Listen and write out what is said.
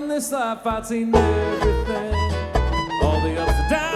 in this life I'd seen everything, all the ups and downs.